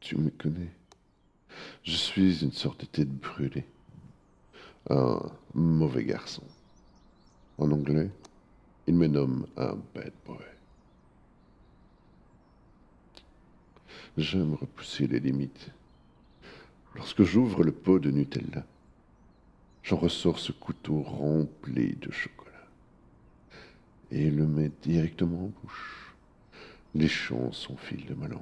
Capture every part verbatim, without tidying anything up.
Tu me connais. Je suis une sorte de tête brûlée. Un mauvais garçon. En anglais, il me nomme un bad boy. J'aime repousser les limites. Lorsque j'ouvre le pot de Nutella, j'en ressors ce couteau rempli de chocolat et le mets directement en bouche, léchant son fil de ma langue.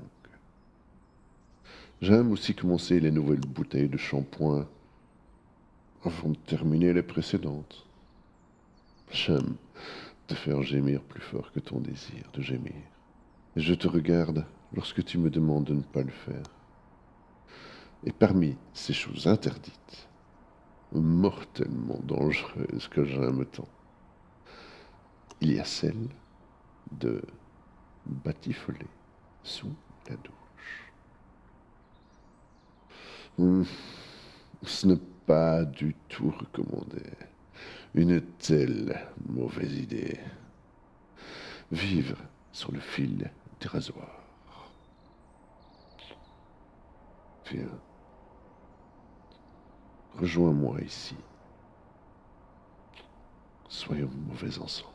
J'aime aussi commencer les nouvelles bouteilles de shampoing avant de terminer les précédentes. J'aime te faire gémir plus fort que ton désir de gémir. Et je te regarde lorsque tu me demandes de ne pas le faire. Et parmi ces choses interdites, mortellement dangereuses que j'aime tant, il y a celle de batifoler sous la douche. Hum, ce n'est pas du tout recommandé. Une telle mauvaise idée. Vivre sur le fil des rasoirs. Viens, rejoins-moi ici. Soyons mauvais ensemble.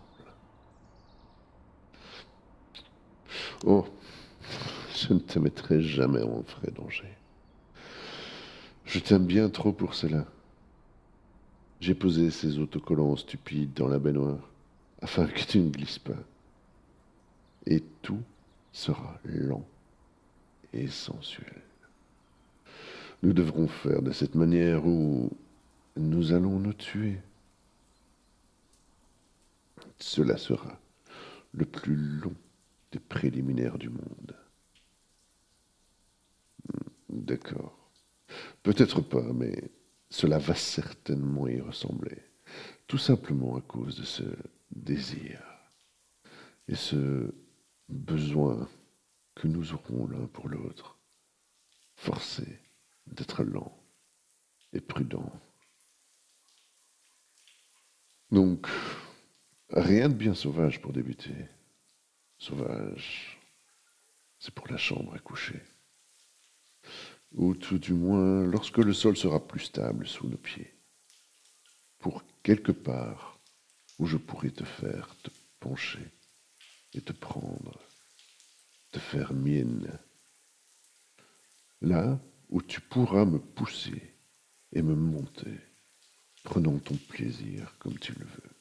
Oh, je ne te mettrai jamais en vrai danger. Je t'aime bien trop pour cela. J'ai posé ces autocollants stupides dans la baignoire afin que tu ne glisses pas. Et tout sera lent et sensuel. Nous devrons faire de cette manière où nous allons nous tuer. Cela sera le plus long des préliminaires du monde. D'accord. Peut-être pas, mais cela va certainement y ressembler. Tout simplement à cause de ce désir et ce besoin que nous aurons l'un pour l'autre, forcés d'être lents et prudents. Donc, rien de bien sauvage pour débuter. Sauvage, c'est pour la chambre à coucher. Ou tout du moins lorsque le sol sera plus stable sous nos pieds. Pour quelque part où je pourrai te faire te pencher et te prendre, te faire mienne. Là où tu pourras me pousser et me monter, prenant ton plaisir comme tu le veux.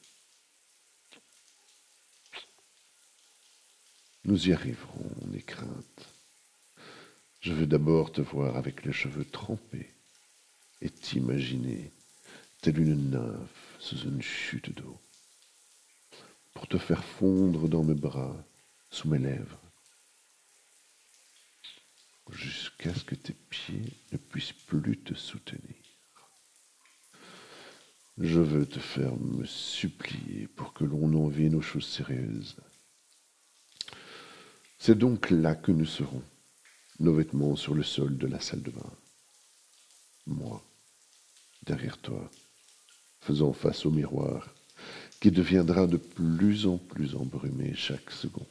Nous y arriverons, n'aie crainte. Je veux d'abord te voir avec les cheveux trempés et t'imaginer telle une nymphe sous une chute d'eau, pour te faire fondre dans mes bras, sous mes lèvres, jusqu'à ce que tes pieds ne puissent plus te soutenir. Je veux te faire me supplier pour que l'on en vienne aux choses sérieuses. C'est donc là que nous serons, nos vêtements sur le sol de la salle de bain. Moi, derrière toi, faisant face au miroir, qui deviendra de plus en plus embrumé chaque seconde.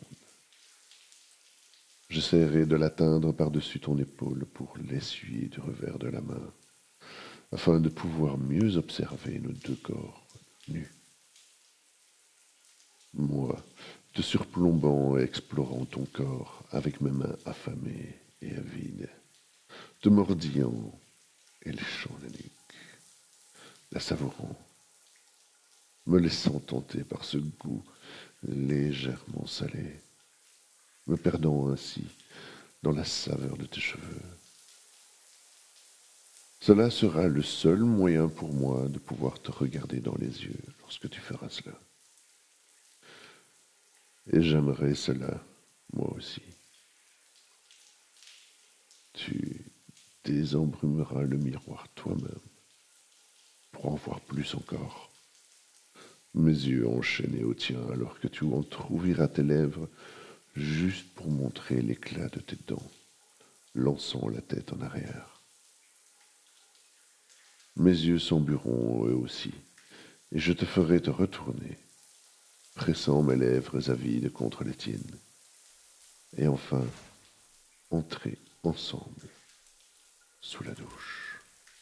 J'essaierai de l'atteindre par-dessus ton épaule pour l'essuyer du revers de la main, afin de pouvoir mieux observer nos deux corps nus. Moi, te surplombant et explorant ton corps avec mes mains affamées et avides, te mordillant et léchant la nuque, la savourant, me laissant tenter par ce goût légèrement salé, me perdant ainsi dans la saveur de tes cheveux. Cela sera le seul moyen pour moi de pouvoir te regarder dans les yeux lorsque tu feras cela. Et j'aimerais cela, moi aussi. Tu désembrumeras le miroir toi-même pour en voir plus encore. Mes yeux enchaînés aux tiens alors que tu entr'ouvriras tes lèvres juste pour montrer l'éclat de tes dents, lançant la tête en arrière. Mes yeux s'embueront eux aussi, et je te ferai te retourner, pressant mes lèvres avides contre les tiennes, et enfin entrer ensemble sous la douche.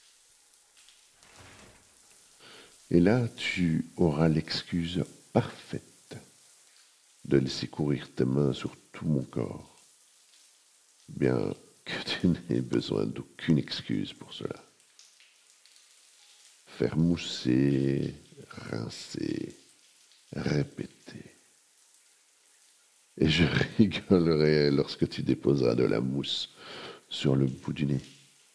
Et là, tu auras l'excuse parfaite de laisser courir tes mains sur tout mon corps, bien que tu n'aies besoin d'aucune excuse pour cela. Faire mousser, rincer, répéter. Et je rigolerai lorsque tu déposeras de la mousse sur le bout du nez.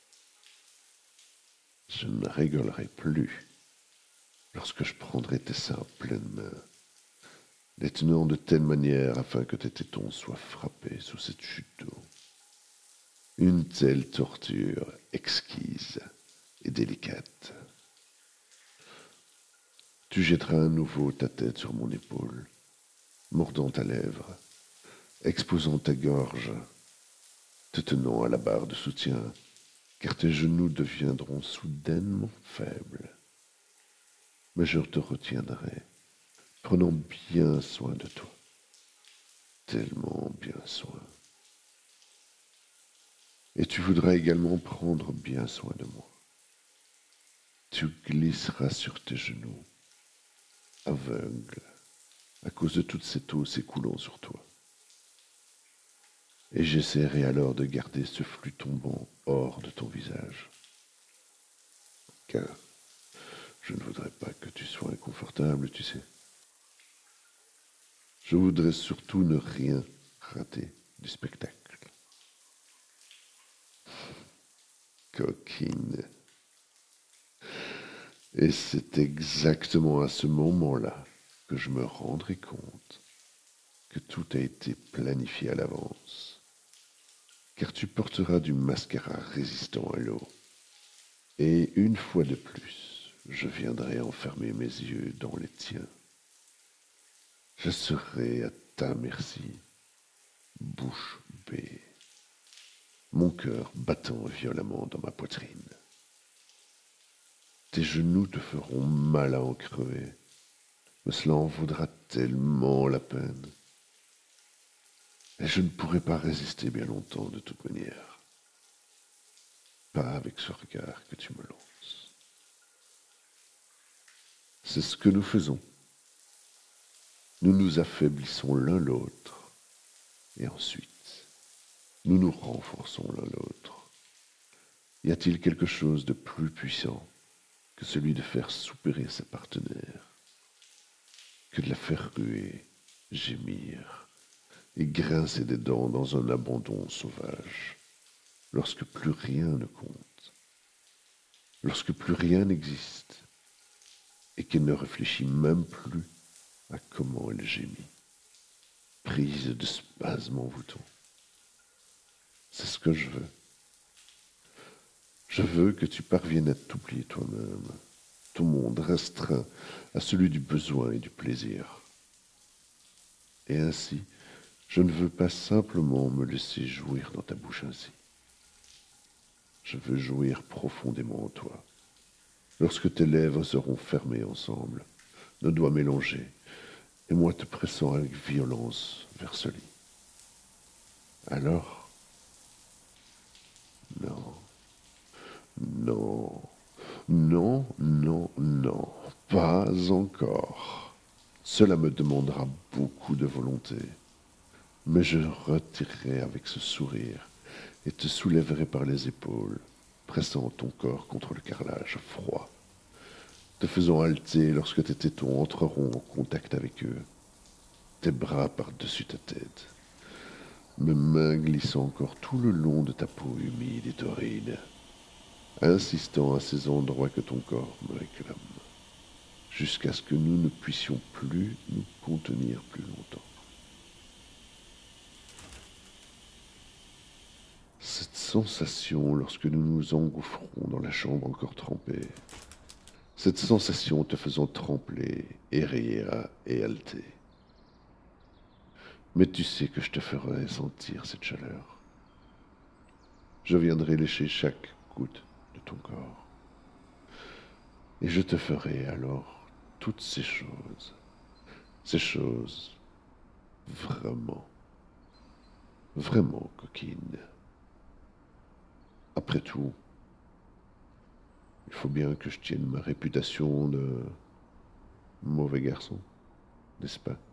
Je ne rigolerai plus lorsque je prendrai tes seins pleines mains, les tenant de telle manière afin que tes tétons soient frappés sous cette chute d'eau. Une telle torture exquise et délicate. Tu jetteras à nouveau ta tête sur mon épaule, mordant ta lèvre, exposant ta gorge, te tenant à la barre de soutien, car tes genoux deviendront soudainement faibles. Mais je te retiendrai, prenant bien soin de toi, tellement bien soin. Et tu voudras également prendre bien soin de moi. Tu glisseras sur tes genoux, aveugle, à cause de toute cette eau s'écoulant sur toi. Et j'essaierai alors de garder ce flux tombant hors de ton visage, car je ne voudrais pas que tu sois inconfortable, tu sais. Je voudrais surtout ne rien rater du spectacle. Coquine. Et c'est exactement à ce moment-là que je me rendrai compte que tout a été planifié à l'avance, car tu porteras du mascara résistant à l'eau. Et une fois de plus, je viendrai enfermer mes yeux dans les tiens. Je serai à ta merci, bouche bée, mon cœur battant violemment dans ma poitrine. Tes genoux te feront mal à en crever, mais cela en vaudra tellement la peine. Et je ne pourrai pas résister bien longtemps de toute manière. Pas avec ce regard que tu me lances. C'est ce que nous faisons. Nous nous affaiblissons l'un l'autre, et ensuite, nous nous renforçons l'un l'autre. Y a-t-il quelque chose de plus puissant que celui de faire soupirer ses partenaires, que de la faire ruer, gémir et grincer des dents dans un abandon sauvage, lorsque plus rien ne compte, lorsque plus rien n'existe, et qu'elle ne réfléchit même plus à comment elle gémit, prise de spasmes envoûtants. C'est ce que je veux. Je veux que tu parviennes à t'oublier toi-même, ton monde restreint à celui du besoin et du plaisir. Et ainsi, je ne veux pas simplement me laisser jouir dans ta bouche ainsi. Je veux jouir profondément en toi. Lorsque tes lèvres seront fermées ensemble, nos doigts mélangés, et moi te pressant avec violence vers ce lit. Alors, non, non, non, non, non, pas encore. Cela me demandera beaucoup de volonté, mais je retirerai avec ce sourire et te soulèverai par les épaules, pressant ton corps contre le carrelage froid, te faisant halter lorsque tes tétons entreront en contact avec eux, tes bras par-dessus ta tête, mes mains glissant encore tout le long de ta peau humide et torride, insistant à ces endroits que ton corps me réclame, jusqu'à ce que nous ne puissions plus nous contenir plus longtemps. Cette sensation lorsque nous nous engouffrons dans la chambre encore trempée, cette sensation te faisant trembler, érailler et halter. Mais tu sais que je te ferai sentir cette chaleur. Je viendrai lécher chaque goutte de ton corps. Et je te ferai alors toutes ces choses, ces choses vraiment, vraiment coquines. Après tout, faut bien que je tienne ma réputation de mauvais garçon, n'est-ce pas?